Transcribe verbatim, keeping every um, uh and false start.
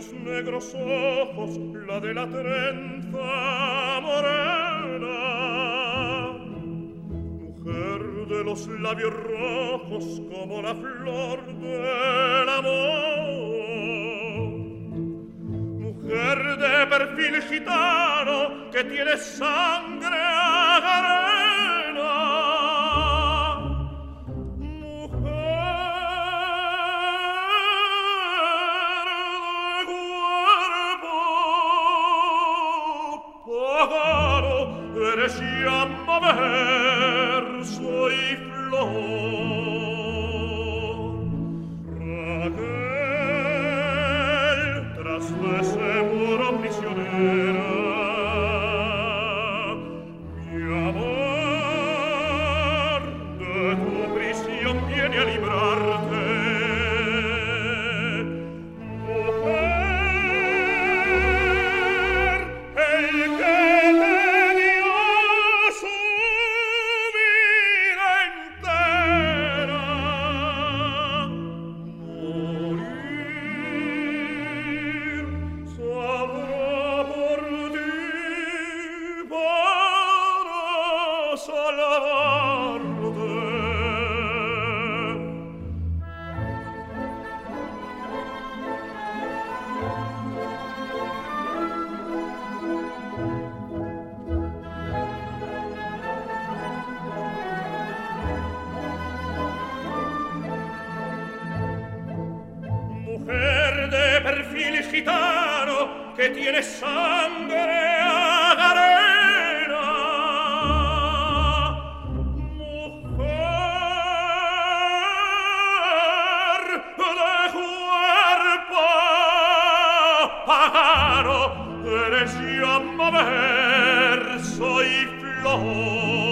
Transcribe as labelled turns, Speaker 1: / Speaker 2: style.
Speaker 1: los negros ojos, la de la trenza morena, mujer de los labios rojos como la flor del amor, mujer de perfil gitano que tiene sangre agarena. Eres llama, verso y flor. Raquel, tras de ese muro prisionera, mi amor de tu prisión viene a librarte. Mujer, el que gitano que tiene sangre agarena, mujer de cuerpo pagano, eres llama, verso y flor.